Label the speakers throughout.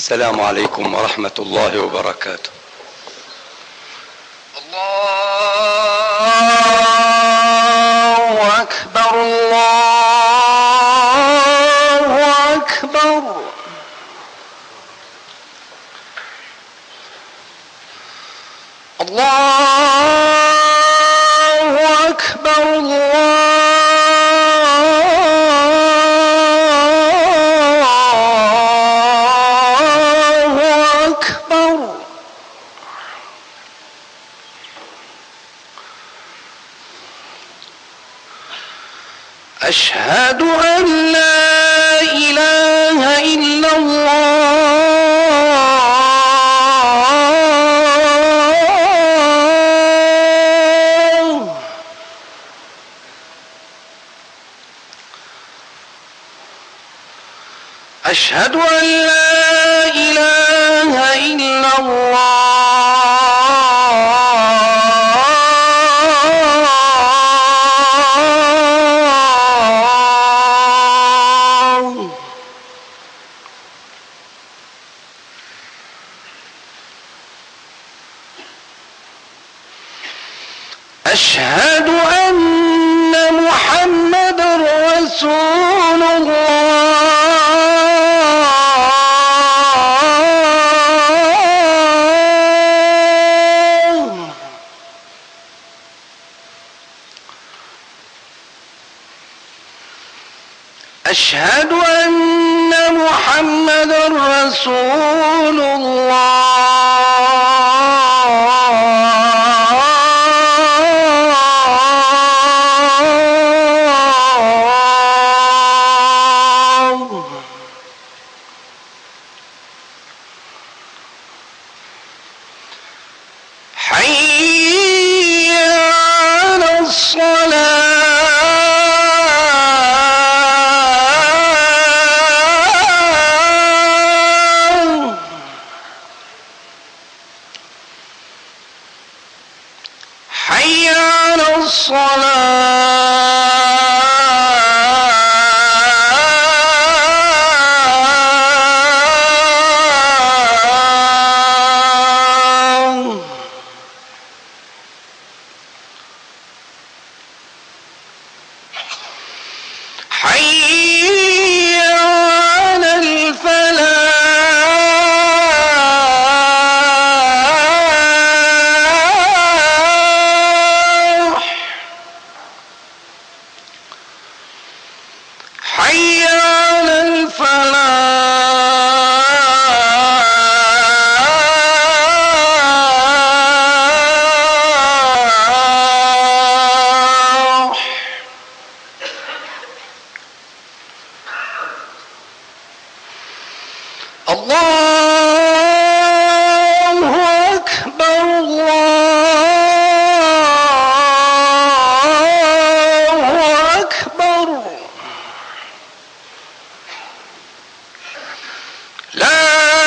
Speaker 1: السلام عليكم ورحمة الله وبركاته. الله أكبر الله أكبر. الله أكبر الله أكبر. أشهد أن لا إله إلا الله. أشهد أن لا إله إلا الله. أشهد أن محمدًا رسول الله. أشهد أن محمدًا رسول الله. حي على الصلاة. حي على الصلاة. حي على الفلاح. حي على الفلاح. الله أكبر الله أكبر. لا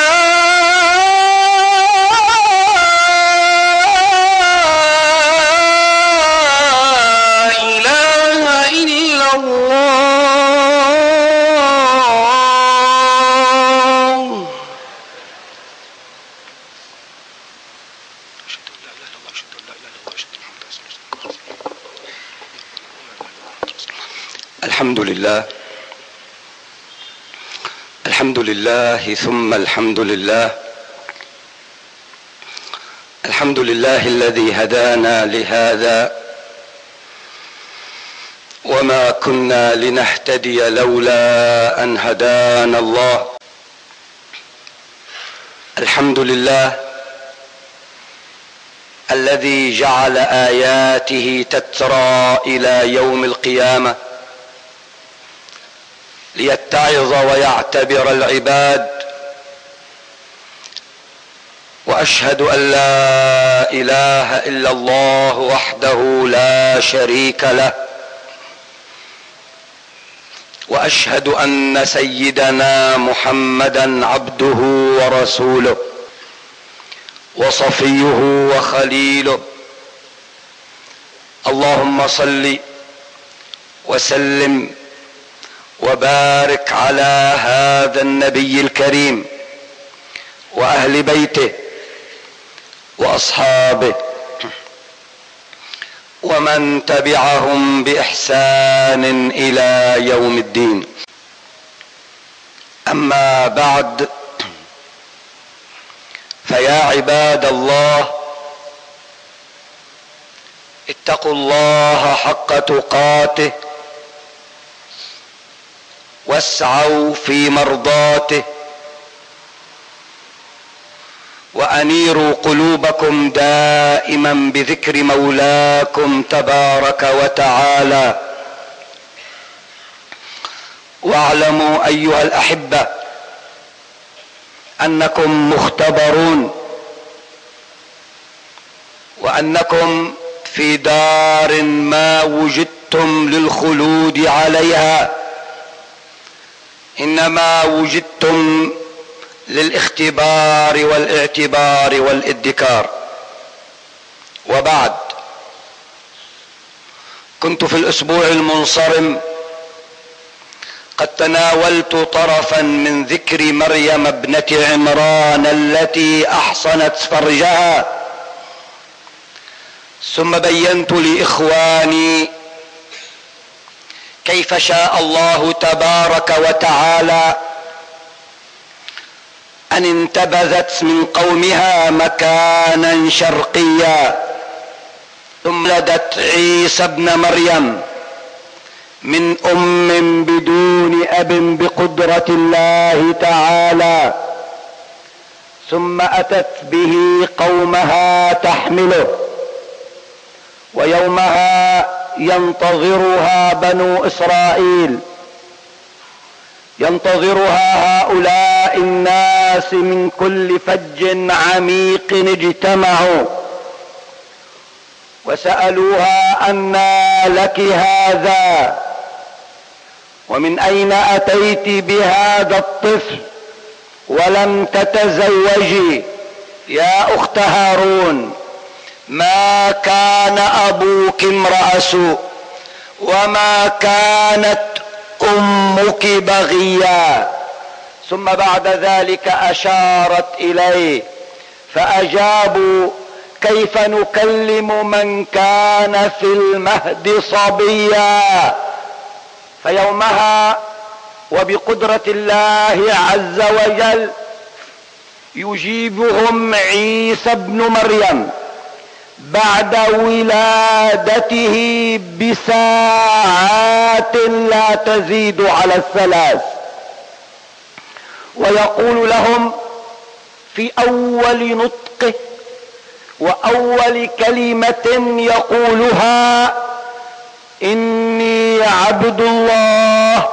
Speaker 1: إله إلا الله. الحمد لله الحمد لله ثم الحمد لله. الحمد لله الذي هدانا لهذا وما كنا لنهتدي لولا أن هدانا الله. الحمد لله الذي جعل آياته تترى إلى يوم القيامة ليتعظ ويعتبر العباد. وأشهد أن لا إله إلا الله وحده لا شريك له. وأشهد أن سيدنا محمدًا عبده ورسوله وصفيه وخليله. اللهم صل وسلم وبارك على هذا النبي الكريم واهل بيته واصحابه ومن تبعهم باحسان الى يوم الدين. اما بعد، فيا عباد الله، اتقوا الله حق تقاته واسعوا في مرضاته، وانيروا قلوبكم دائما بذكر مولاكم تبارك وتعالى. واعلموا ايها الاحبه انكم مختبرون، وانكم في دار ما وجدتم للخلود عليها، انما وجدتم للاختبار والاعتبار والادكار. وبعد، كنت في الاسبوع المنصرم قد تناولت طرفا من ذكر مريم ابنة عمران التي احصنت فرجها، ثم بينت لاخواني كيف شاء الله تبارك وتعالى ان انتبذت من قومها مكانا شرقيا، ثم ولدت عيسى ابن مريم من ام بدون اب بقدرة الله تعالى، ثم اتت به قومها تحمله، ويومها ينتظرها بنو اسرائيل، ينتظرها هؤلاء الناس من كل فج عميق اجتمعوا، وسألوها أنى لك هذا، ومن أين أتيت بهذا الطفل ولم تتزوجي يا أخت هارون؟ ما كان أبوك امرأ سوء وما كانت أمك بغيا. ثم بعد ذلك أشارت إليه فأجابوا: كيف نكلم من كان في المهد صبيا؟ فيومها وبقدرة الله عز وجل يجيبهم عيسى ابن مريم بعد ولادته بساعات لا تزيد على الثلاث، ويقول لهم في اول نطقه واول كلمة يقولها: اني عبد الله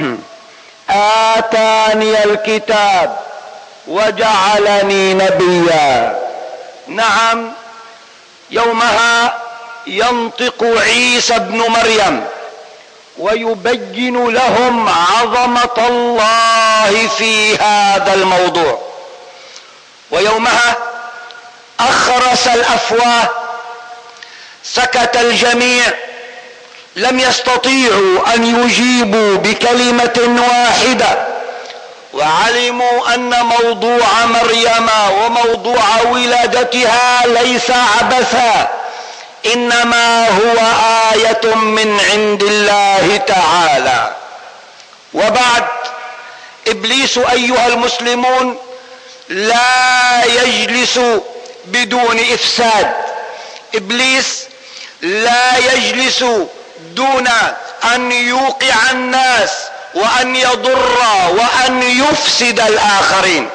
Speaker 1: اتاني الكتاب وجعلني نبيا. نعم، يومها ينطق عيسى ابن مريم ويبين لهم عظمة الله في هذا الموضوع، ويومها اخرس الافواه، سكت الجميع، لم يستطيعوا ان يجيبوا بكلمة واحدة، وعلموا ان موضوع مريم وموضوع ولادتها ليس عبثا، انما هو آية من عند الله تعالى. وبعد، ابليس ايها المسلمون لا يجلس بدون افساد، ابليس لا يجلس دون ان يوقع الناس وان يضر وان يفسد الاخرين.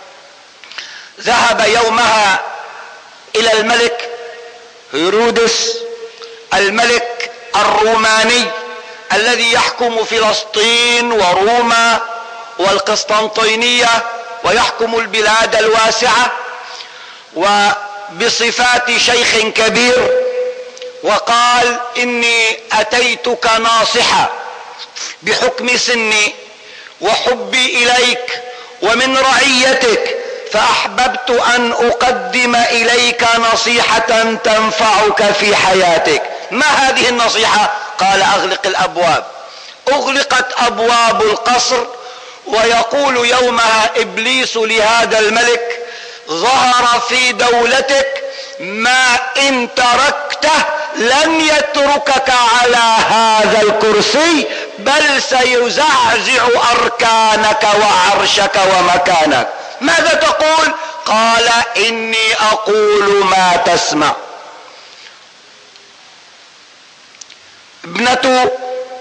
Speaker 1: ذهب يومها الى الملك هيرودس، الملك الروماني الذي يحكم فلسطين وروما والقسطنطينية ويحكم البلاد الواسعة، وبصفات شيخ كبير، وقال: اني اتيتك ناصحا بحكم سني وحبي اليك ومن رعيتك، فاحببت ان اقدم اليك نصيحة تنفعك في حياتك. ما هذه النصيحة؟ قال: اغلق الابواب. اغلقت ابواب القصر، ويقول يومها ابليس لهذا الملك: ظهر في دولتك ما إن تركته لن يتركك على هذا الكرسي، بل سيزعزع أركانك وعرشك ومكانك. ماذا تقول؟ قال إني أقول ما تسمع. ابنة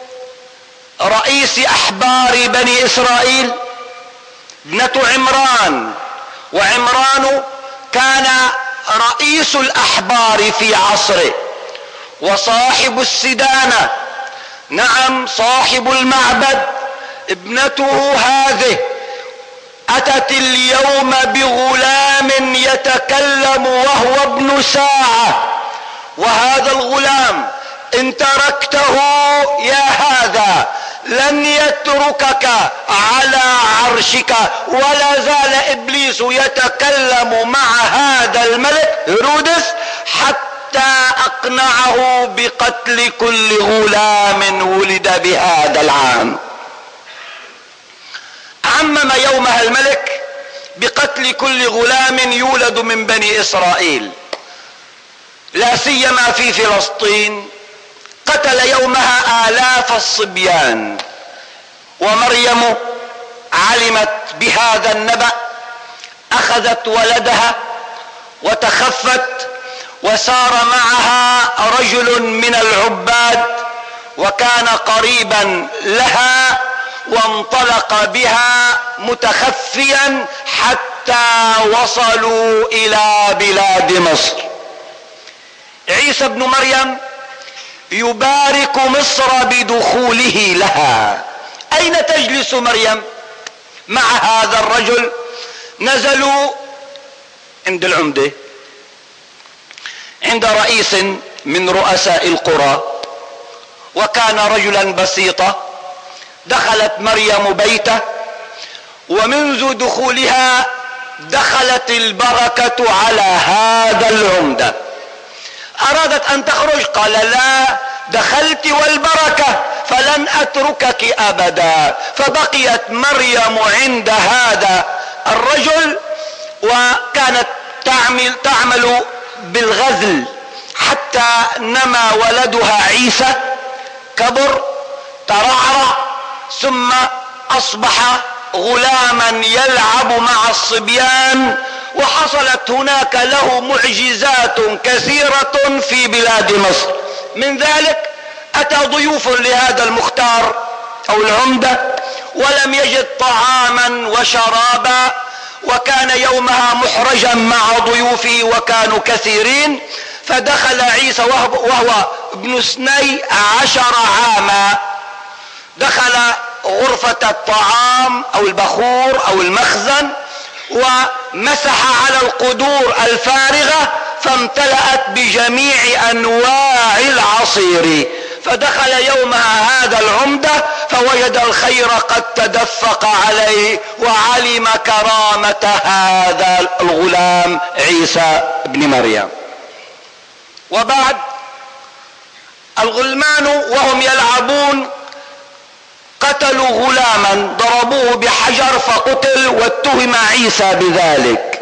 Speaker 1: رئيس أحبار بني إسرائيل، ابنة عمران، وعمران كان رئيس الأحبار في عصره وصاحب السدانة، نعم صاحب المعبد. ابنته هذه أتت اليوم بغلام يتكلم وهو ابن ساعة، وهذا الغلام إن تركته يا هذا لن يتركك على عرشك. ولا زال إبليس يتكلم مع هذا الملك هيرودس حتى أقنعه بقتل كل غلام ولد بهذا العام. عمم يومها الملك بقتل كل غلام يولد من بني إسرائيل، لا سيما في فلسطين. قتل يومها آلاف الصبيان. ومريم علمت بهذا النبأ، أخذت ولدها وتخفت، وسار معها رجل من العباد وكان قريبا لها، وانطلق بها متخفيا حتى وصلوا إلى بلاد مصر. عيسى بن مريم يبارك مصر بدخوله لها. أين تجلس مريم مع هذا الرجل؟ نزلوا عند العمدة، عند رئيس من رؤساء القرى، وكان رجلا بسيطا. دخلت مريم بيته، ومنذ دخولها دخلت البركة على هذا العمدة. أرادت أن تخرج، قال لا، دخلت والبركة فلن أتركك أبدا. فبقيت مريم عند هذا الرجل، وكانت تعمل بالغزل حتى نما ولدها عيسى، كبر ترعرع، ثم أصبح غلاما يلعب مع الصبيان. وحصلت هناك له معجزات كثيرة في بلاد مصر. من ذلك أتى ضيوف لهذا المختار أو العمدة ولم يجد طعاما وشرابا، وكان يومها محرجا مع ضيوفه وكانوا كثيرين. فدخل عيسى وهو ابن 12 عاما، دخل غرفة الطعام أو البخور أو المخزن، ومسح على القدور الفارغة فامتلأت بجميع أنواع العصير. فدخل يومها هذا العمدة فوجد الخير قد تدفق عليه، وعلم كرامة هذا الغلام عيسى بن مريم. وبعد الغلمان وهم يلعبون قتلوا غلاما، ضربوه بحجر فقتل، واتهم عيسى بذلك.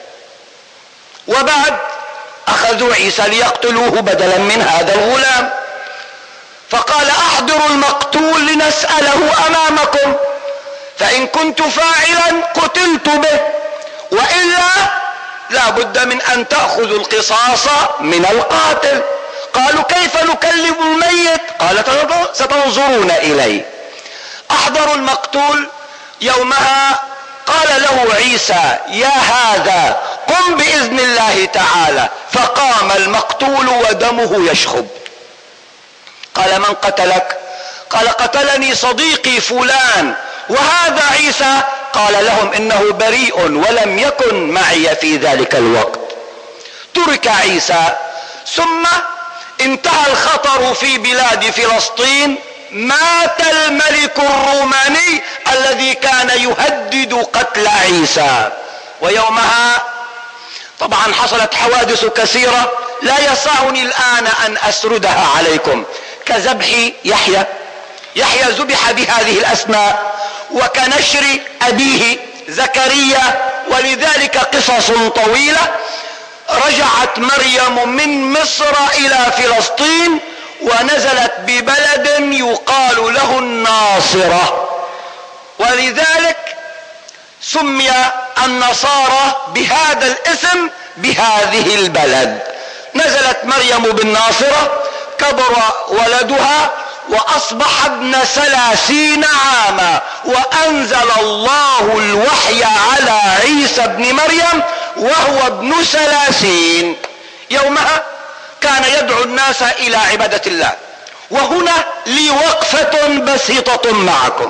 Speaker 1: وبعد أخذوا عيسى ليقتلوه بدلا من هذا الغلام، فقال احضروا المقتول لنسأله أمامكم، فإن كنت فاعلا قتلت به، وإلا لا بد من أن تأخذوا القصاص من القاتل. قالوا كيف نكلم الميت؟ قال ستنظرون إليه. احضروا المقتول. يومها قال له عيسى يا هذا قم بإذن الله تعالى، فقام المقتول ودمه يشخب. قال من قتلك؟ قال قتلني صديقي فلان. وهذا عيسى؟ قال لهم انه بريء ولم يكن معي في ذلك الوقت. ترك عيسى، ثم انتهى الخطر في بلاد فلسطين. مات الملك الروماني الذي كان يهدد قتل عيسى. ويومها طبعا حصلت حوادث كثيرة لا يسعني الآن أن أسردها عليكم، كذبح يحيى ذبح بهذه الأسماء، وكنشر أبيه زكريا، ولذلك
Speaker 2: قصص طويلة. رجعت مريم من مصر الى فلسطين ونزلت ببلد يقال له الناصرة، ولذلك سمي النصارى بهذا الاسم بهذه البلد. نزلت مريم بالناصرة، كبر ولدها واصبح ابن 30 عاما، وانزل الله الوحي على عيسى ابن مريم وهو ابن 30. يومها كان يدعو الناس الى عبادة الله. وهنا لي وقفة بسيطة معكم.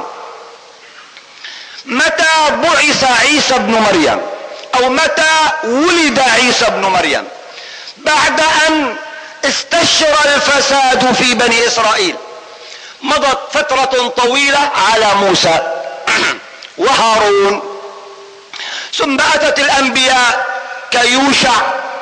Speaker 2: متى بعث عيسى ابن مريم، او متى ولد عيسى ابن مريم؟ بعد ان استشرى الفساد في بني اسرائيل. مضت فترة طويلة على موسى وهارون، ثم اتت الانبياء كيوشع،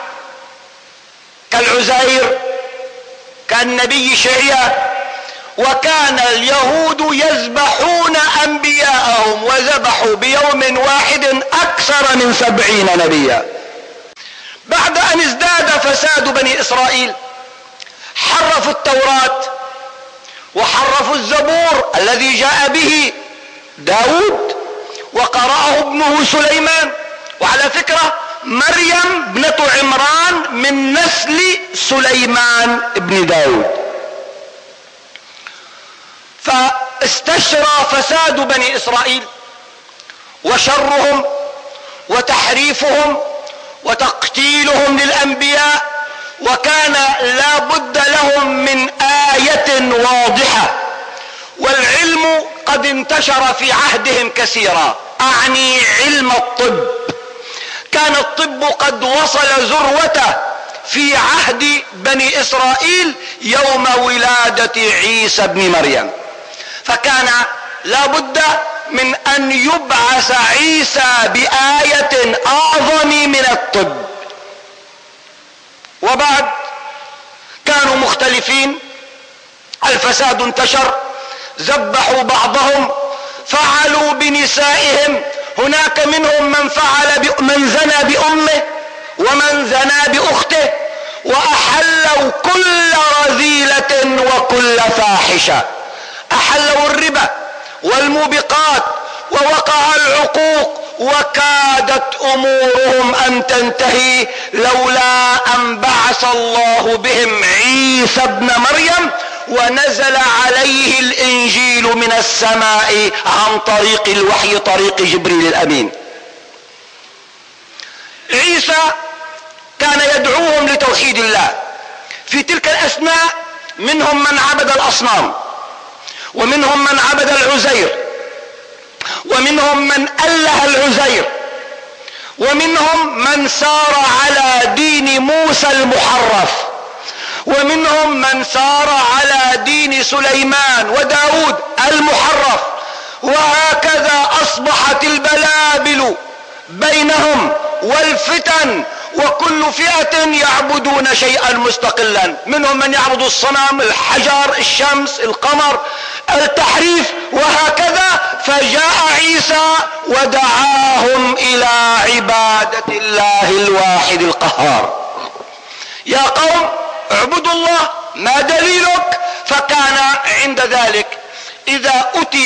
Speaker 2: كالعزير، كالنبي شعيا. وكان اليهود يذبحون انبياءهم، وذبحوا بيوم واحد اكثر من 70 نبيا. بعد ان ازداد فساد بني اسرائيل حرفوا التوراة وحرفوا الزبور الذي جاء به داود وقرأه ابنه سليمان. وعلى فكرة مريم ابنة عمران من نسل سليمان ابن داود. فاستشرى فساد بني اسرائيل وشرهم وتحريفهم وتقتيلهم للانبياء، وكان لا بد لهم من آية واضحة. والعلم قد انتشر في عهدهم كثيرا، اعني علم الطب. كان الطب قد وصل ذروته في عهد بني اسرائيل يوم ولادة عيسى ابن مريم، فكان لا بد من ان يبعث عيسى بآية اعظم من الطب. وبعد كانوا مختلفين، الفساد انتشر، ذبحوا بعضهم، فعلوا بنسائهم. هناك منهم من زنى بأمه ومن زنى بأخته، وأحلوا كل رذيلة وكل فاحشة. أحلوا الربا والموبقات ووقع العقوق، وكادت امورهم ان تنتهي لولا ان بعث الله بهم عيسى ابن مريم ونزل عليه الانجيل من السماء عن طريق الوحي، طريق جبريل الامين. عيسى كان يدعوهم لتوحيد الله. في تلك الاثناء منهم من عبد الاصنام، ومنهم من عبد العزير، ومنهم من أله العزير، ومنهم من سار على دين موسى المحرف، ومنهم من سار على دين سليمان وداود المحرف. وهكذا أصبحت البلابل بينهم والفتن، وكل فئة يعبدون شيئا مستقلا. منهم من يعبد الصنم، الحجر، الشمس، القمر، التحريف، وهكذا. فجاء عيسى ودعاهم الى عبادة الله الواحد القهار. يا قوم اعبدوا الله، ما دليلك؟ فكان عند ذلك اذا اتي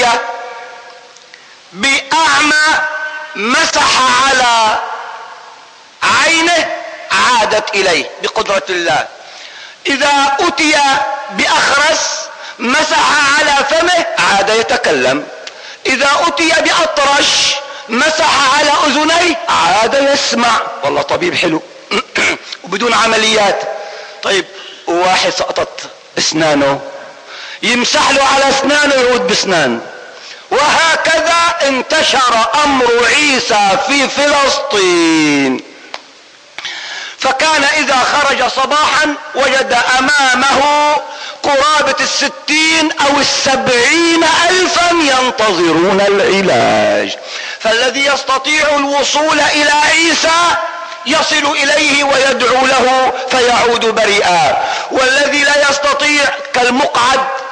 Speaker 2: باعمى مسح على عينه عادت اليه بقدرة الله. اذا اتي باخرس مسح على فمه عاد يتكلم. اذا اتي باطرش مسح على اذنيه عاد يسمع. والله طبيب حلو وبدون عمليات. طيب واحد سقطت اسنانه يمسح له على اسنانه يعود باسنان. وهكذا انتشر امر عيسى في فلسطين. فكان اذا خرج صباحا وجد امامه قرابة 60 او 70 الفا ينتظرون العلاج. فالذي يستطيع الوصول الى عيسى يصل اليه ويدعو له فيعود بريئا، والذي لا يستطيع كالمقعد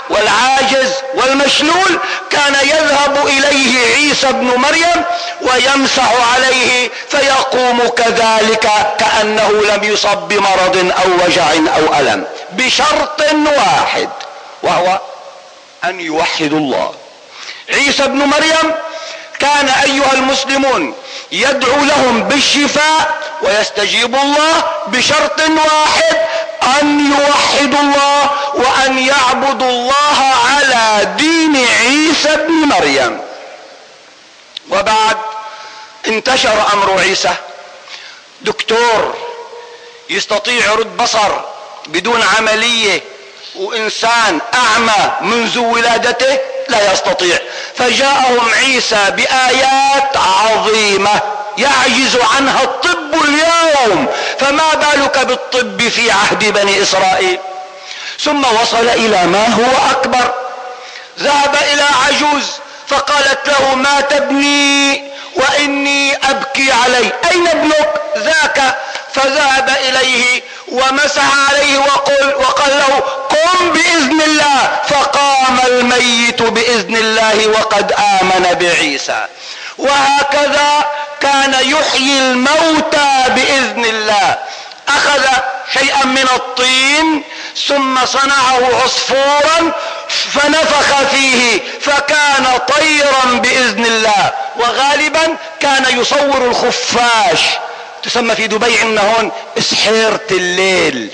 Speaker 2: والعاجز والمشلول كان يذهب اليه عيسى ابن مريم ويمسح عليه فيقوم كذلك كأنه لم يصب بمرض او وجع او ألم، بشرط واحد وهو ان يوحدوا الله. عيسى ابن مريم كان ايها المسلمون يدعو لهم بالشفاء ويستجيب الله بشرط واحد، ان يوحدوا الله وان يعبدوا الله على دين عيسى ابن مريم. وبعد انتشر امر عيسى، دكتور يستطيع يرد بصر بدون عملية وانسان اعمى منذ ولادته لا يستطيع، فجاءهم عيسى بآيات عظيمة يعجز عنها الطب اليوم، فما بالك بالطب في عهد بني إسرائيل. ثم وصل إلى ما هو أكبر، ذهب إلى عجوز فقالت له مات ابني وإني أبكي عليه، أين ابنك؟ ذاك. فذهب إليه ومسح عليه وقال له قم بإذن الله، فقام الميت بإذن الله وقد آمن بعيسى. وهكذا كان يحيي الموتى بإذن الله، أخذ شيئا من الطين ثم صنعه عصفورا فنفخ فيه فكان طيرا بإذن الله. وغالبا كان يصور الخفاش، تسمى في دبي عندنا هون سحيرة الليل،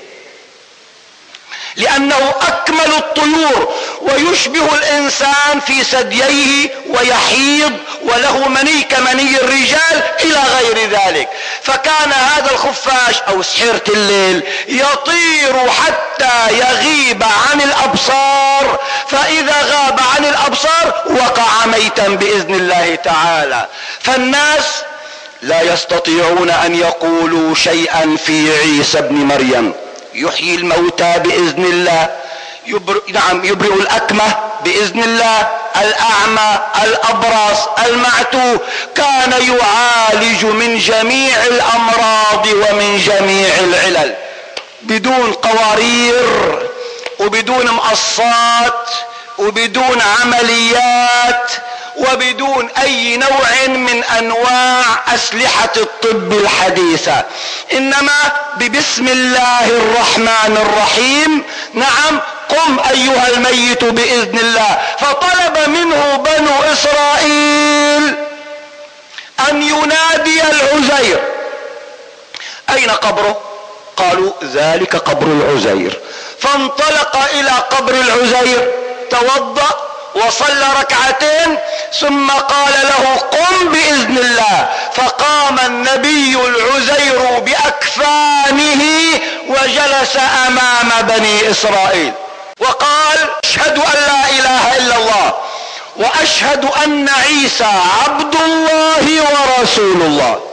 Speaker 2: لأنه أكمل الطيور ويشبه الإنسان في ثدييه ويحيض وله مني كمني الرجال إلى غير ذلك. فكان هذا الخفاش أو سحيرة الليل يطير حتى يغيب عن الأبصار، فإذا غاب عن الأبصار وقع ميتا بإذن الله تعالى. فالناس لا يستطيعون أن يقولوا شيئا في عيسى ابن مريم. يحيي الموتى بإذن الله، يبرئ الأكمة بإذن الله، الأعمى، الأبرص، المعتوه، كان يعالج من جميع الأمراض ومن جميع العلل بدون قوارير وبدون مقصات وبدون عمليات وبدون اي نوع من انواع اسلحة الطب الحديثة، انما ببسم الله الرحمن الرحيم. نعم، قم ايها الميت باذن الله. فطلب منه بنو اسرائيل ان ينادي العزير. اين قبره؟ قالوا ذلك قبر العزير. فانطلق الى قبر العزير، توضأ وصلى ركعتين ثم قال له قم بإذن الله. فقام النبي العزير بأكفانه وجلس أمام بني إسرائيل وقال أشهد أن لا إله إلا الله وأشهد أن عيسى عبد الله ورسول الله.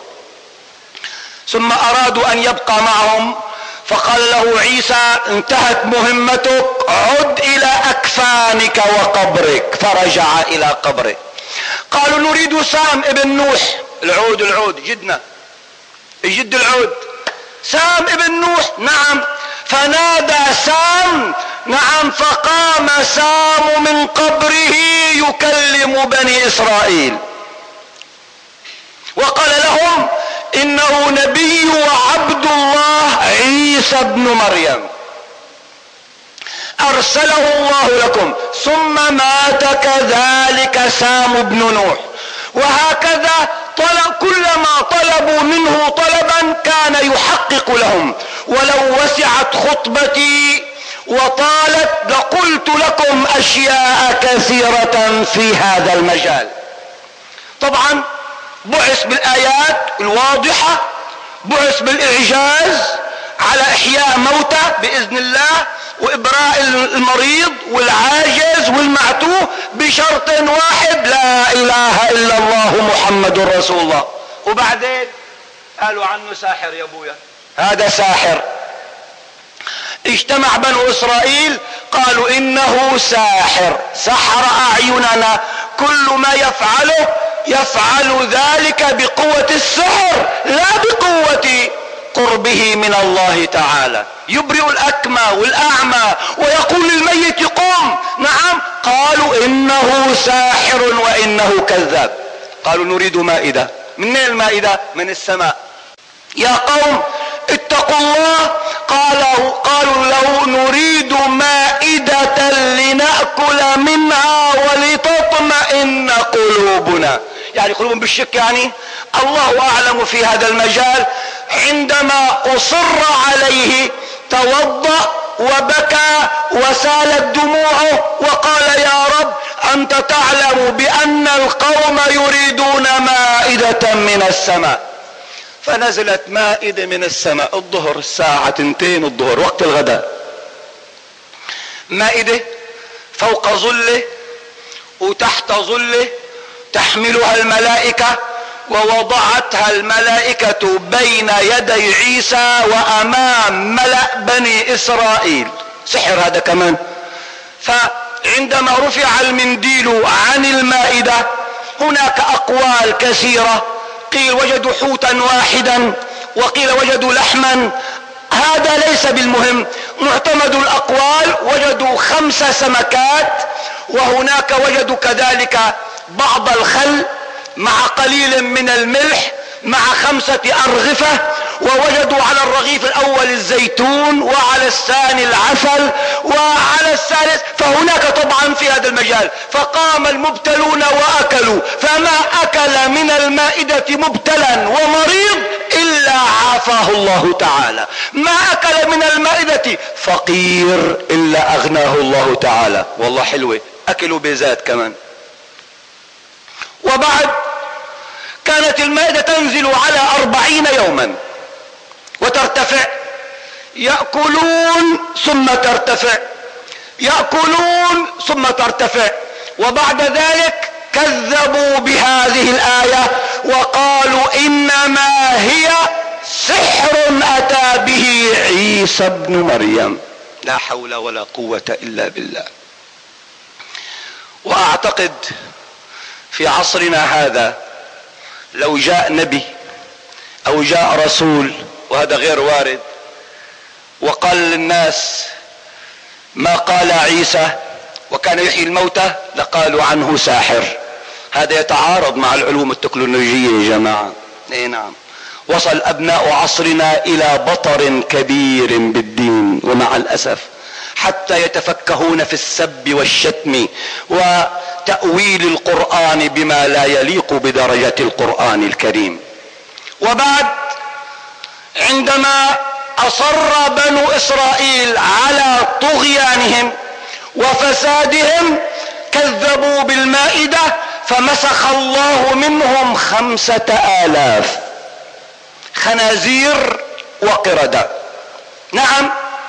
Speaker 2: ثم أرادوا أن يبقى معهم، فقال له عيسى انتهت مهمتك، عد الى اكفانك وقبرك. فرجع الى قبره. قالوا نريد سام ابن نوح. العود جدنا جد العود، سام ابن نوح. نعم. فنادى سام. نعم. فقام سام من قبره يكلم بني اسرائيل وقال لهم انه نبي وعبد الله عيسى ابن مريم ارسله الله لكم. ثم مات كذلك سام بن نوح. وهكذا كلما طلبوا منه طلبا كان يحقق لهم. ولو وسعت خطبتي وطالت لقلت لكم اشياء كثيرة في هذا المجال. طبعا بعث بالآيات الواضحة، بعث بالإعجاز على إحياء موتى بإذن الله وإبراء المريض والعاجز والمعتوه بشرط واحد، لا إله إلا الله محمد رسول الله. وبعدين قالوا عنه ساحر يا ابويا، هذا ساحر. اجتمع بنو إسرائيل قالوا إنه ساحر، سحر أعيننا، كل ما يفعل ذلك بقوة السحر لا بقوة قرب به من الله تعالى، يبرئ الأكمى والأعمى ويقول للميت قم. نعم، قالوا إنه ساحر وإنه كذاب. قالوا نريد مائدة. من المائدة؟ من السماء. يا قوم اتقوا الله. قالوا له نريد مائدة لنأكل منها ولتطمئن قلوبنا. يعني قلوبهم بالشك، يعني الله أعلم في هذا المجال. عندما أصر عليه توضأ وبكى وسالت دموعه وقال يا رب أنت تعلم بأن القوم يريدون مائدة من السماء. فنزلت مائدة من السماء الظهر الساعة 2 الظهر وقت الغداء. مائدة فوق ظله وتحت ظله، تحملها الملائكة، ووضعتها الملائكة بين يدي عيسى وأمام ملأ بني إسرائيل. سحر هذا كمان. فعندما رفع المنديل عن المائدة هناك أقوال كثيرة، قيل وجدوا حوتا واحدا وقيل وجدوا لحما، هذا ليس بالمهم. معتمد الأقوال وجدوا 5 سمكات، وهناك وجدوا كذلك بعض الخل مع قليل من الملح مع 5 أرغفة، ووجدوا على الرغيف الأول الزيتون وعلى الثاني العسل وعلى الثالث. فهناك طبعا في هذا المجال. فقام المبتلون وأكلوا، فما أكل من المائدة مبتلا ومريض إلا عافاه الله تعالى. ما أكل من المائدة فقير إلا أغناه الله تعالى. والله حلوة، أكلوا بذات كمان. وبعد كانت المائدة تنزل على 40 يوما وترتفع، يأكلون ثم ترتفع، يأكلون ثم ترتفع. وبعد ذلك كذبوا بهذه الآية وقالوا إنما هي سحر أتى به عيسى ابن مريم. لا حول ولا قوة إلا بالله. وأعتقد في عصرنا هذا لو جاء نبي أو جاء رسول، وهذا غير وارد، وقال للناس ما قال عيسى وكان يحيي الموتى لقالوا عنه ساحر. هذا يتعارض مع العلوم التكنولوجية يا جماعة. اي نعم. وصل أبناء عصرنا إلى بطر كبير بالدين، ومع الأسف حتى يتفكهون في السب والشتم وتأويل القرآن بما لا يليق بدرجة القرآن الكريم. وبعد عندما أصر بنو إسرائيل على طغيانهم وفسادهم كذبوا بالمائدة فمسخ الله منهم 5000 خنازير وقردة. نعم،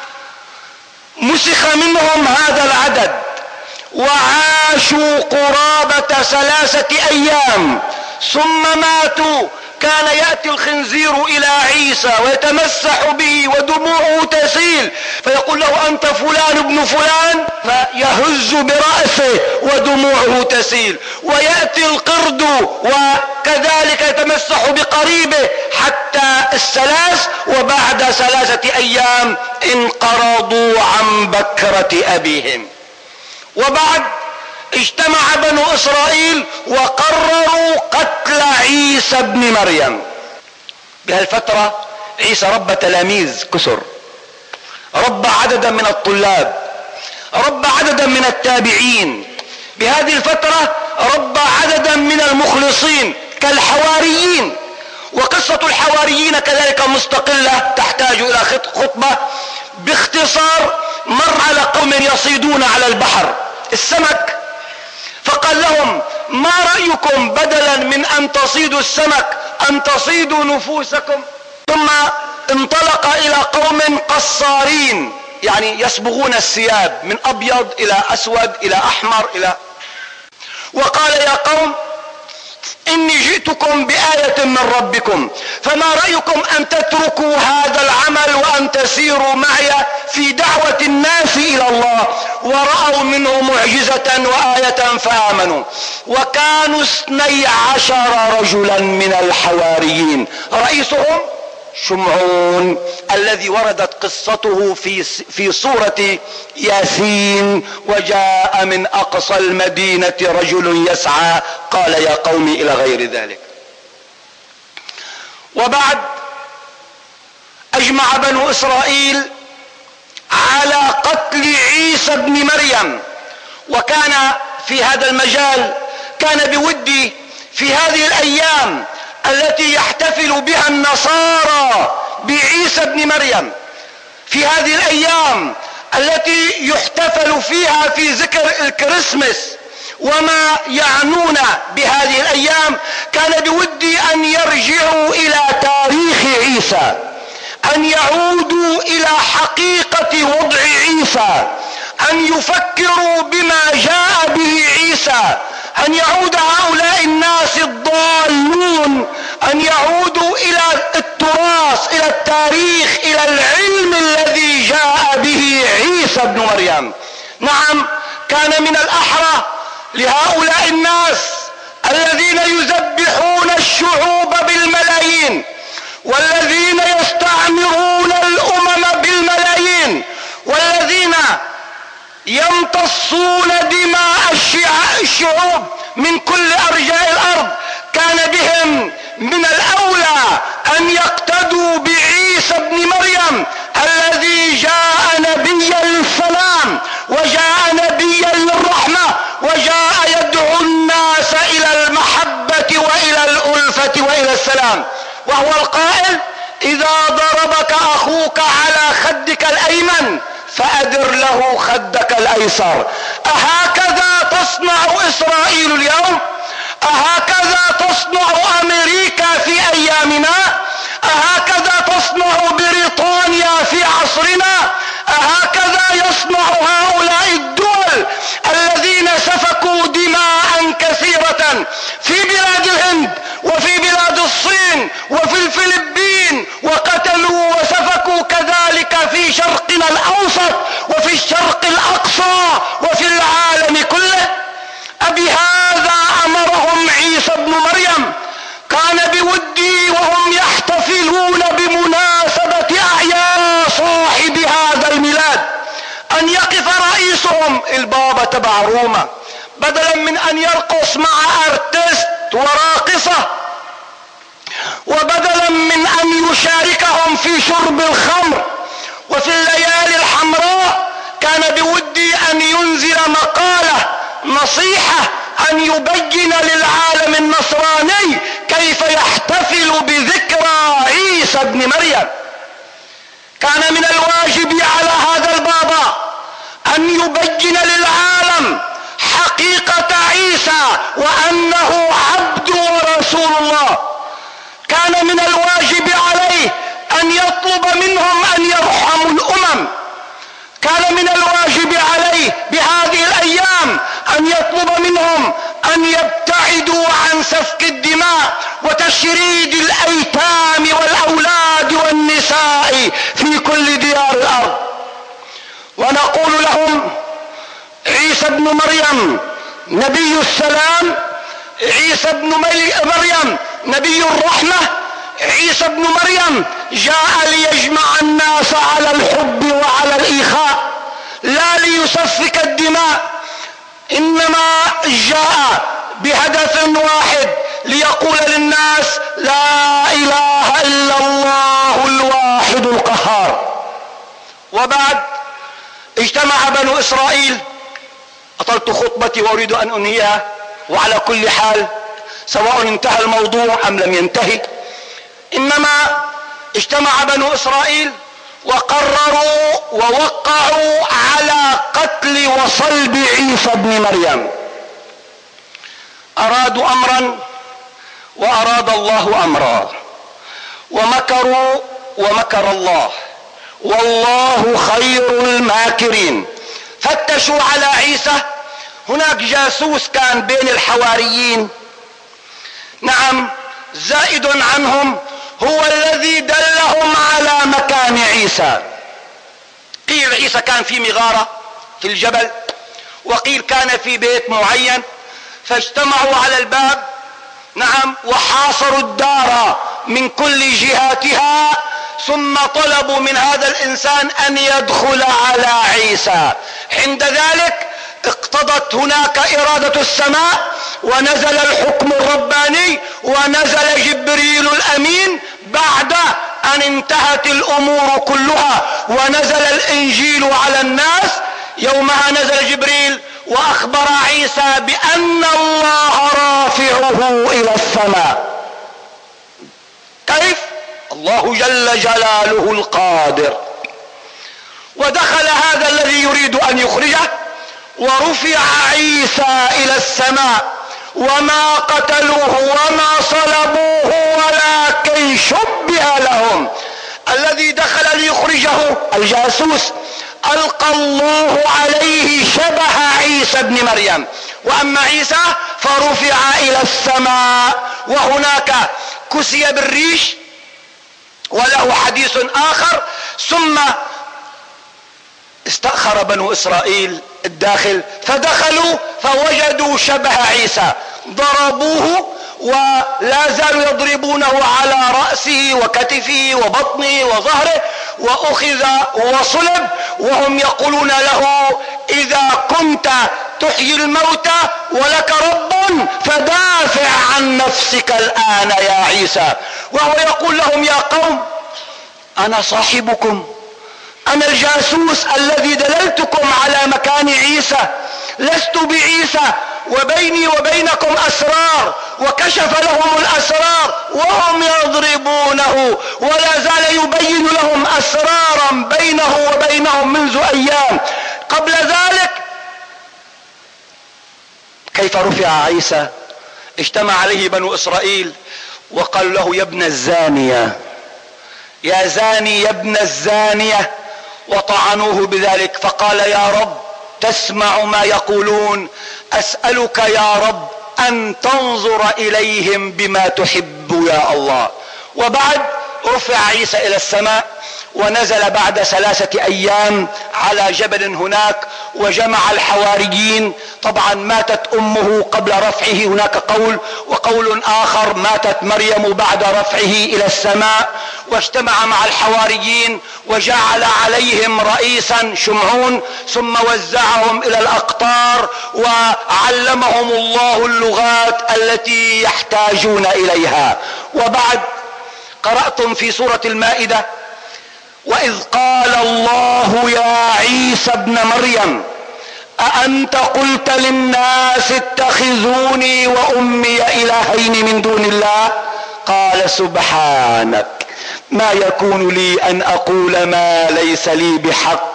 Speaker 2: مسخ منهم هذا العدد وعاشوا قرابة 3 أيام ثم ماتوا. كان يأتي الخنزير إلى عيسى ويتمسح به ودموعه تسيل، فيقول له أنت فلان ابن فلان، فيهز برأسه ودموعه تسيل. ويأتي القرد وكذلك يتمسح بقريبه حتى الثلاث، وبعد 3 أيام انقرضوا عن بكرة أبيهم. وبعد اجتمع بنو إسرائيل وقرروا قتل عيسى ابن مريم. بهالفترة عيسى رب تلاميذ كثر، رب عددا من الطلاب، رب عددا من التابعين. بهذه الفترة رب عددا من المخلصين كالحواريين. وقصة الحواريين كذلك مستقلة تحتاج إلى خطبة. باختصار، مر على قوم يصيدون على البحر السمك، فقال لهم ما رأيكم بدلا من أن تصيدوا السمك أن تصيدوا نفوسكم؟ ثم انطلق إلى قوم قصارين، يعني يصبغون الثياب من أبيض إلى أسود إلى أحمر وقال يا قوم إني جئتكم بآية من ربكم، فما رأيكم أن تتركوا هذا العمل وأن تسيروا معي في دعوة الناس إلى الله؟ ورأوا منه معجزة وآية فآمنوا. وكانوا 12 رجلا من الحواريين، رئيسهم شمعون الذي وردت قصته في سورة ياسين: وجاء من أقصى المدينة رجل يسعى قال يا قوم إلى غير ذلك. وبعد أجمع بنو إسرائيل على قتل عيسى بن مريم، وكان في هذا المجال كان بودي في هذه الأيام التي يحتفل بها النصارى بعيسى بن مريم، في هذه الأيام التي يحتفل فيها في ذكر الكريسماس وما يعنون بهذه الأيام، كان بودي أن يرجعوا إلى تاريخ عيسى، أن يعودوا إلى حقيقة وضع عيسى، أن يفكروا بما جاء به عيسى، أن يعود هؤلاء الناس الضالون أن يعودوا إلى التراث، إلى التاريخ، إلى العلم الذي جاء به عيسى بن مريم. نعم، كان من الأحرى لهؤلاء الناس الذين يذبحون الشعوب بالملايين، والذين يستعمرون الأمم بالملايين، والذين يمتصون دماء الشعوب من كل أرجاء الأرض، كان بهم من الأولى أن يقتدوا بعيسى بن مريم الذي جاء نبيا للسلام، وجاء نبيا للرحمة، وجاء يدعو الناس إلى المحبة وإلى الألفة وإلى السلام، وهو القائل: إذا ضربك أخوك على خدك الأيمن فأدر له خدك الأيسر. أهكذا تصنع إسرائيل اليوم؟ أهكذا تصنع أمريكا في أيامنا؟ أهكذا تصنع بريطانيا في عصرنا؟ أهكذا يصنع هؤلاء الدول الذين سفكوا دماء كثيرة في بلاد الهند وفي بلاد الصين وفي الفلبين، وقتلوا وسفكوا كذلك في شرقنا الأوسط وفي الشرق الأقصى وفي العالم كله؟ أبهذا أمرهم عيسى بن مريم؟ كان بودي وهم يحتفلون بمناسبة أعياد صاحب هذا الميلاد أن يقف رئيسهم البابا تبع روما، بدلا من أن يرقص مع أرتست وراقصة، وبدلا من أن يشاركهم في شرب الخمر وفي الليالي الحمراء، كان بودي أن ينزل مقالة نصيحة، أن يبين للعالم النصراني كيف يحتفل بذكرى عيسى بن مريم. كان من الواجب على هذا البابا أن يبين للعالم حقيقة عيسى وأنه عبد ورسول الله. كان من الواجب عليه أن يطلب منهم أن يرحموا الأمم. كان من الواجب عليه بهذه الأيام أن يطلب منهم أن يبتعدوا عن سفك الدماء وتشريد الأيتام والأولاد والنساء في كل ديار الأرض. ونقول لهم: عيسى بن مريم نبي السلام، عيسى بن مريم نبي الرحمة، عيسى بن مريم جاء ليجمع الناس على الحب وعلى الإخاء، لا ليسفك الدماء، إنما جاء بهدف واحد: ليقول للناس لا إله إلا الله الواحد القهار. وبعد اجتمع بنو إسرائيل. أطلت خطبتي وأريد أن أنهيها، وعلى كل حال سواء انتهى الموضوع أم لم ينتهي، إنما اجتمع بنو إسرائيل وقرروا ووقعوا على قتل وصلب عيسى بن مريم. أرادوا أمرا وأراد الله أمرا، ومكروا ومكر الله، والله خير الماكرين. فتشوا على عيسى. هناك جاسوس كان بين الحواريين، نعم، زائد عنهم، هو الذي دلهم على مكان عيسى. قيل عيسى كان في مغارة في الجبل، وقيل كان في بيت معين، فاجتمعوا على الباب نعم، وحاصروا الدار من كل جهاتها، ثم طلبوا من هذا الانسان ان يدخل على عيسى. عند ذلك اقتضت هناك ارادة السماء، ونزل الحكم الرباني، ونزل جبريل الامين بعد ان انتهت الامور كلها، ونزل الانجيل على الناس. يومها نزل جبريل واخبر عيسى بان الله رافعه الى السماء. كيف؟ الله جل جلاله القادر. ودخل هذا الذي يريد ان يخرجه، ورفع عيسى الى السماء، وما قتلوه وما صلبوه ولكن شبه لهم. الذي دخل ليخرجه الجاسوس القى الله عليه شبه عيسى ابن مريم، واما عيسى فرفع الى السماء، وهناك كسي بالريش، وله حديث اخر. ثم استأخر بنو اسرائيل الداخل، فدخلوا فوجدوا شبه عيسى، ضربوه ولا زالوا يضربونه على رأسه وكتفه وبطنه وظهره، واخذ وصلب، وهم يقولون له اذا كنت تحيي الموتى ولك رب فدافع عن نفسك الان يا عيسى. وهو يقول لهم يا قوم انا صاحبكم، انا الجاسوس الذي دللتكم على مكان عيسى، لست بعيسى، وبيني وبينكم اسرار، وكشف لهم الاسرار وهم يضربونه، ولا زال يبين لهم اسرارا بينه وبينهم منذ ايام. قبل ذلك كيف رفع عيسى؟ اجتمع عليه بنو اسرائيل وقال له يا ابن الزانية، يا زاني يا ابن الزانية، وطعنوه بذلك. فقال يا رب تسمع ما يقولون، اسألك يا رب ان تنظر اليهم بما تحب يا الله. وبعد رفع عيسى الى السماء، ونزل بعد 3 ايام على جبل هناك، وجمع الحواريين. طبعا ماتت امه قبل رفعه، هناك قول، وقول اخر ماتت مريم بعد رفعه الى السماء. واجتمع مع الحواريين وجعل عليهم رئيسا شمعون، ثم وزعهم الى الاقطار، وعلمهم الله اللغات التي يحتاجون اليها. وبعد قرأتم في سورة المائدة وإذ قال الله يا عيسى ابن مريم أأنت قلت للناس اتخذوني وأمي إلهين من دون الله؟ قال سبحانك ما يكون لي أن أقول ما ليس لي بحق،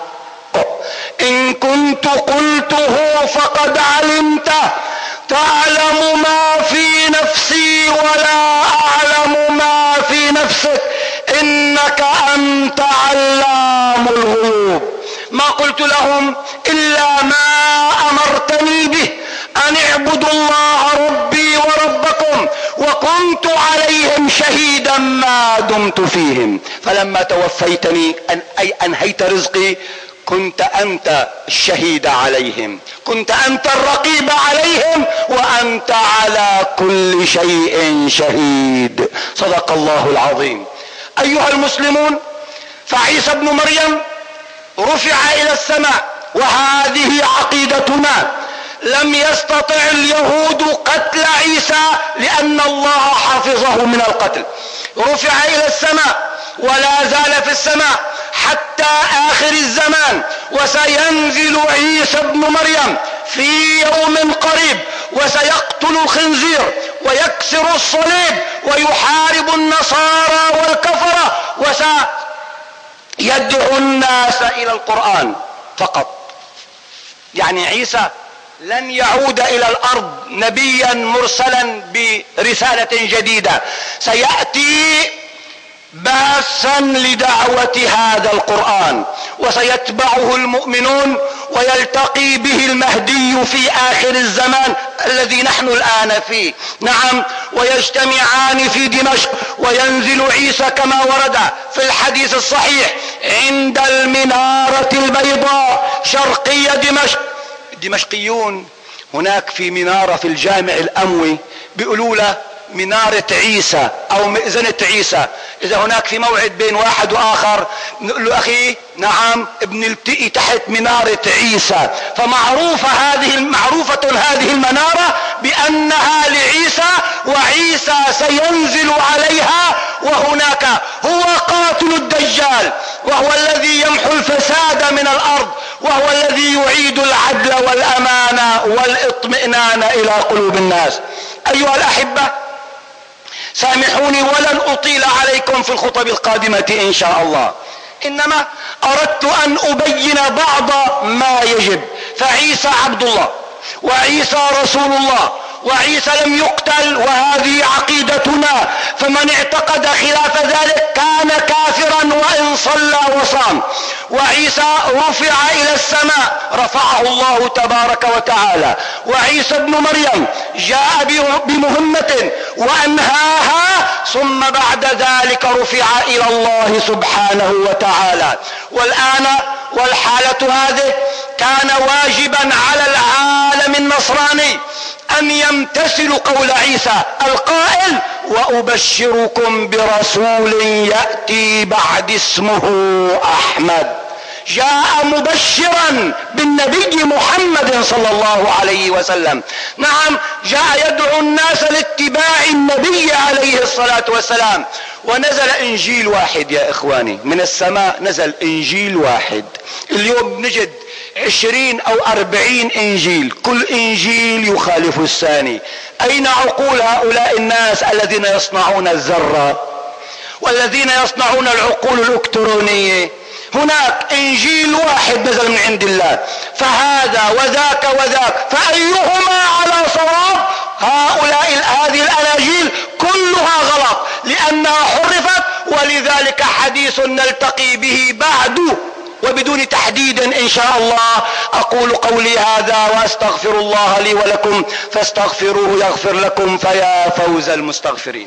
Speaker 2: إن كنت قلته فقد علمته، تعلم ما في نفسي ولا أعلم ما في نفسك، إنك أنت علام الغيوب. ما قلت لهم إلا ما أمرتني به، أن اعبدوا الله ربي وربكم، وكنت عليهم شهيدا ما دمت فيهم، فلما توفيتني أي أنهيت رزقي كنت أنت الشهيد عليهم، كنت أنت الرقيب عليهم، وأنت على كل شيء شهيد. صدق الله العظيم. أيها المسلمون، فعيسى ابن مريم رفع إلى السماء، وهذه عقيدتنا. لم يستطع اليهود قتل عيسى لأن الله حافظه من القتل. رفع إلى السماء ولا زال في السماء حتى آخر الزمان، وسينزل عيسى ابن مريم في يوم قريب، وسيقتل الخنزير ويكسر الصليب ويحارب النصارى والكفرة، وسيدعو الناس إلى القرآن فقط. يعني عيسى لن يعود إلى الأرض نبيا مرسلا برسالة جديدة، سيأتي باسا لدعوة هذا القرآن، وسيتبعه المؤمنون، ويلتقي به المهدي في آخر الزمان الذي نحن الآن فيه. نعم، ويجتمعان في دمشق، وينزل عيسى كما ورد في الحديث الصحيح عند المنارة البيضاء شرقي دمشق. الدمشقيون هناك في منارة في الجامع الأموي بيقولوا له منارة عيسى او مئذنة عيسى. اذا هناك في موعد بين واحد واخر نقول له اخي نعم بنلتقي تحت منارة عيسى. فمعروفة هذه المنارة بانها لعيسى، وعيسى سينزل عليها، وهناك هو قاتل الدجال، وهو الذي يمحو الفساد من الارض، وهو الذي يعيد العدل والامان والاطمئنان الى قلوب الناس. ايها الاحبة، سامحوني ولن اطيل عليكم في الخطب القادمة ان شاء الله، انما اردت ان ابين بعض ما يجب. فعيسى عبد الله، وعيسى رسول الله، وعيسى لم يقتل، وهذه عقيدتنا. فمن اعتقد خلاف ذلك كان كافرا وان صلى وصام. وعيسى رفع الى السماء، رفعه الله تبارك وتعالى. وعيسى ابن مريم جاء بمهمة وانهاها، ثم بعد ذلك رفع الى الله سبحانه وتعالى. والان والحالة هذه كان واجبا على العالم النصراني ان يمتثل قول عيسى القائل: وابشركم برسول يأتي بعد اسمه احمد. جاء مبشرا بالنبي محمد صلى الله عليه وسلم. نعم، جاء يدعو الناس لاتباع النبي عليه الصلاة والسلام. ونزل انجيل واحد يا اخواني، من السماء نزل انجيل واحد. اليوم نجد 20 أو 40 انجيل، كل انجيل يخالف الثاني. اين عقول هؤلاء الناس الذين يصنعون الذرة والذين يصنعون العقول الالكترونية؟ هناك انجيل واحد نزل من عند الله، فهذا وذاك وذاك، فايهما على صواب؟ هذه الاناجيل كلها غلط لانها حرفت. ولذلك حديث نلتقي به بعد وبدون تحديد ان شاء الله. اقول قولي هذا واستغفر الله لي ولكم، فاستغفروه يغفر لكم، فيا فوز المستغفرين.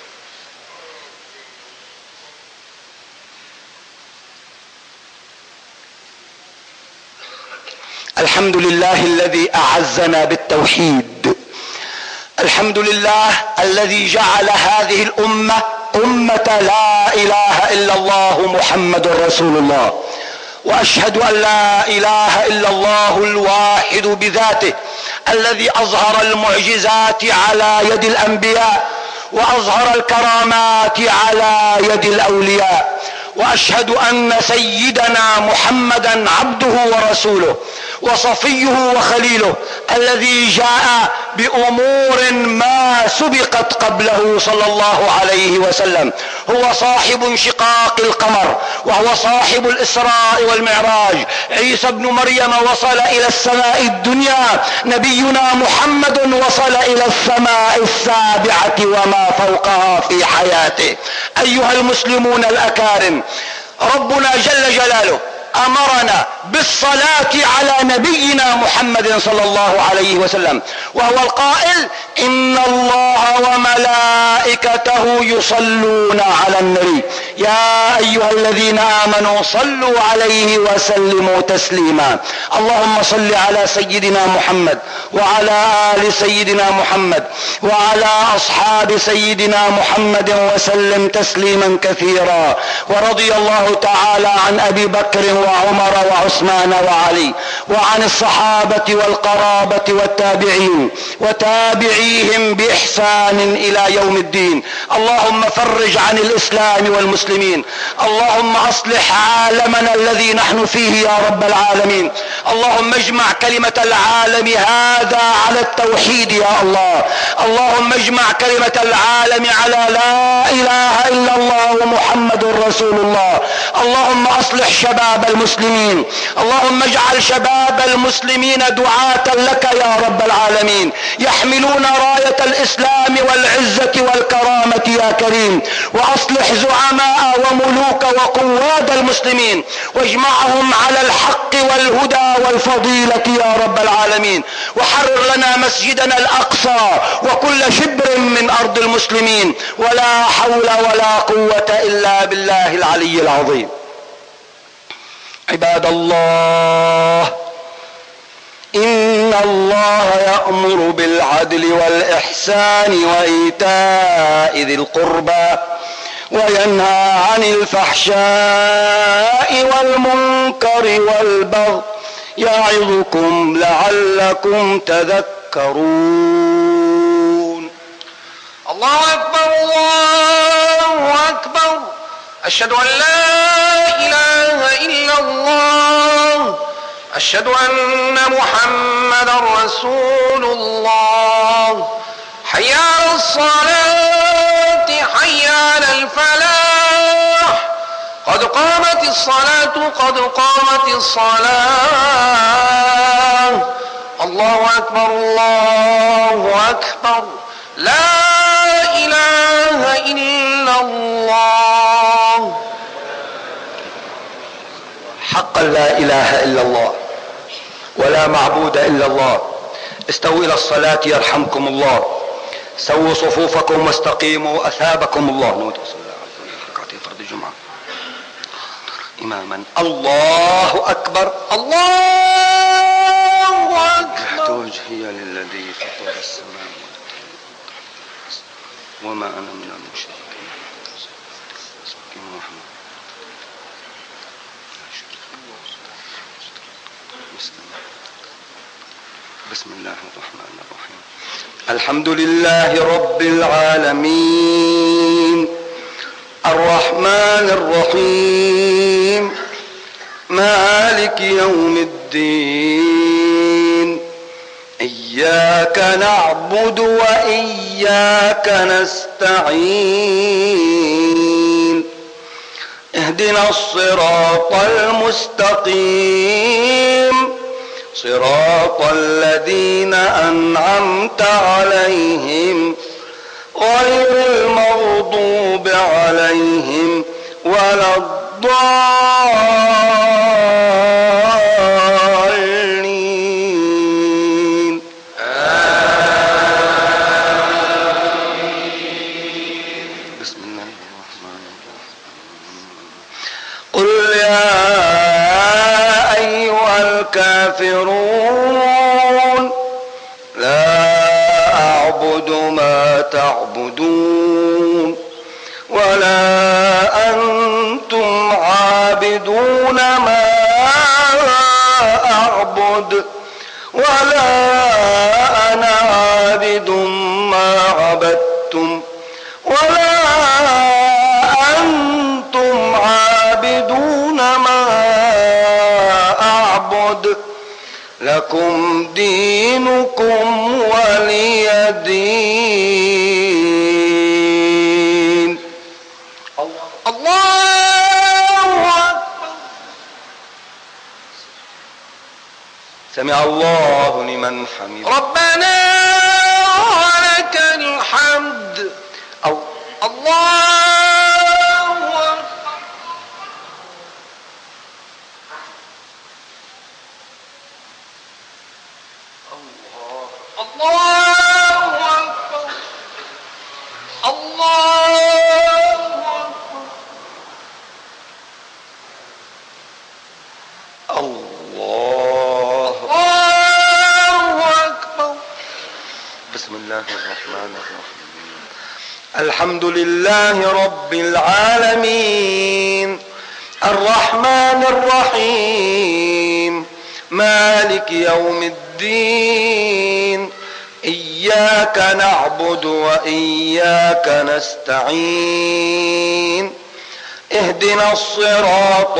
Speaker 2: الحمد لله الذي اعزنا بالتوحيد. الحمد لله الذي جعل هذه الامة امة لا اله الا الله محمد رسول الله. واشهد ان لا اله الا الله الواحد بذاته الذي اظهر المعجزات على يد الانبياء، واظهر الكرامات على يد الاولياء. واشهد ان سيدنا محمدا عبده ورسوله وصفيه وخليله، الذي جاء بامور ما سبقت قبله صلى الله عليه وسلم. هو صاحب انشقاق القمر، وهو صاحب الاسراء والمعراج. عيسى ابن مريم وصل الى السماء الدنيا، نبينا محمد وصل الى السماء السابعة وما فوقها في حياته. ايها المسلمون الاكارم، ربنا جل جلاله امرنا بالصلاة على نبينا محمد صلى الله عليه وسلم، وهو القائل: ان الله وملائكته يصلون على النبي يا ايها الذين امنوا صلوا عليه وسلموا تسليما. اللهم صل على سيدنا محمد وعلى آل سيدنا محمد وعلى اصحاب سيدنا محمد وسلم تسليما كثيرا. ورضي الله تعالى عن ابي بكر وعمر وعثمان وعلي، وعن الصحابة والقرابة والتابعين وتابعيهم بإحسان إلى يوم الدين. اللهم فرج عن الإسلام والمسلمين. اللهم أصلح عالمنا الذي نحن فيه يا رب العالمين. اللهم اجمع كلمة العالم هذا على التوحيد يا الله. اللهم اجمع كلمة العالم على لا إله إلا الله ومحمد رسول الله. اللهم أصلح شباب المسلمين. اللهم اجعل شباب المسلمين دعاة لك يا رب العالمين، يحملون راية الإسلام والعزة والكرامة يا كريم. وأصلح زعماء وملوك وقواد المسلمين، واجمعهم على الحق والهدى والفضيلة يا رب العالمين. وحرر لنا مسجدنا الأقصى وكل شبر من أرض المسلمين، ولا حول ولا قوة إلا بالله العلي العظيم. عباد الله، إن الله يأمر بالعدل والإحسان وإيتاء ذي القربى وينهى عن الفحشاء والمنكر والبغي يعظكم لعلكم تذكرون.
Speaker 3: الله أكبر الله أكبر. أشهد أن لا إله إلا الله. أشهد أن محمدا رسول الله. حي على الصلاة حي على الفلاح. قد قامت الصلاة قد قامت الصلاة. الله أكبر الله أكبر. لا إله إلا الله.
Speaker 2: حقا لا إله إلا الله ولا معبود إلا الله. استووا إلى الصلاة يرحمكم الله. سووا صفوفكم واستقيموا أثابكم الله. نود ركعتين فرض الجمعة إماما. الله أكبر
Speaker 3: الله أكبر.
Speaker 1: وجهي للذي فطر السماء وما أنا من المشركين. بسم الله الرحمن الرحيم.
Speaker 2: الحمد لله رب العالمين الرحمن الرحيم مالك يوم الدين. إياك نعبد وإياك نستعين. اهدنا الصراط المستقيم صراط الذين أنعمت عليهم غير المغضوب عليهم ولا الضالين.
Speaker 1: بسم الله الرحمن الرحيم.
Speaker 2: قل يا أيها الكافرون لا أعبد ما تعبدون ولا أنتم عابدون ما أعبد ولا أنا عابد ما عبدتم ولا أنتم عابدون ما أعبد لكم دينكم ولي دين.
Speaker 3: الله أكبر.
Speaker 2: سمع الله لمن حمده.
Speaker 3: ربنا ولك الحمد. الله أكبر. الله أكبر. الله أكبر.
Speaker 2: الله
Speaker 3: أكبر.
Speaker 2: بسم الله الرحمن الرحيم. الحمد لله رب العالمين الرحمن الرحيم مالك يوم الدين. إياك نعبد وإياك نستعين. اهدنا الصراط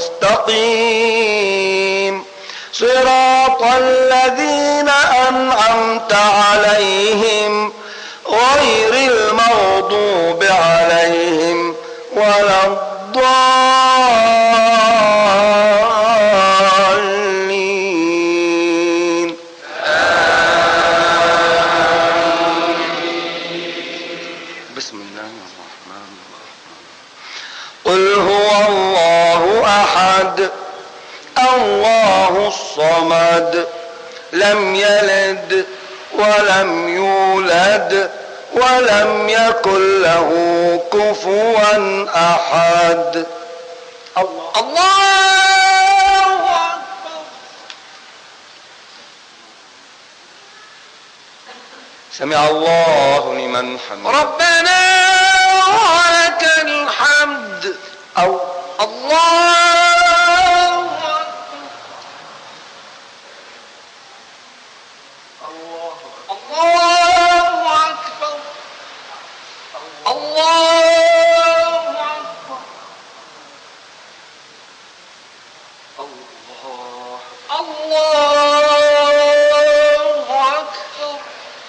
Speaker 2: المستقيم صراط الذين أنعمت عليهم غير المغضوب عليهم ولا الضالين.
Speaker 1: بسم الله الرحمن الرحيم.
Speaker 2: قل هو الله أحد الله الصمد لم يلد ولم يولد ولم يكن له كفوا أحد.
Speaker 3: الله أكبر.
Speaker 2: سمع الله لمن حمده.
Speaker 3: ربنا ولك الحمد.
Speaker 2: أو
Speaker 3: الله أكبر. الله أكبر. الله أكبر.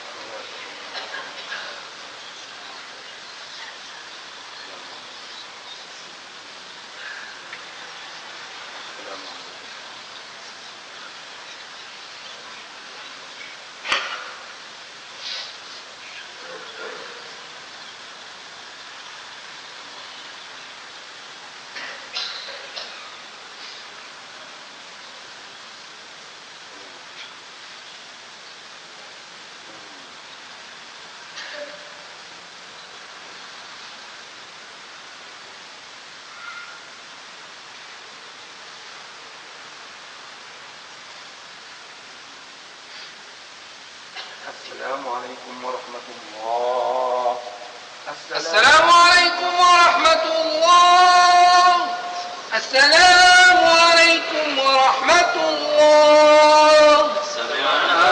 Speaker 2: السلام عليكم ورحمة الله.
Speaker 3: السلام عليكم ورحمة الله. السلام عليكم ورحمة الله.
Speaker 2: سمعنا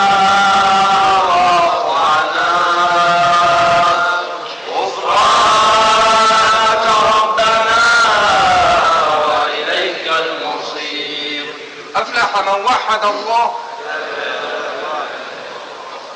Speaker 2: وأطعنا غفرانك ربنا وإليك المصير.
Speaker 3: أفلح من وحد الله.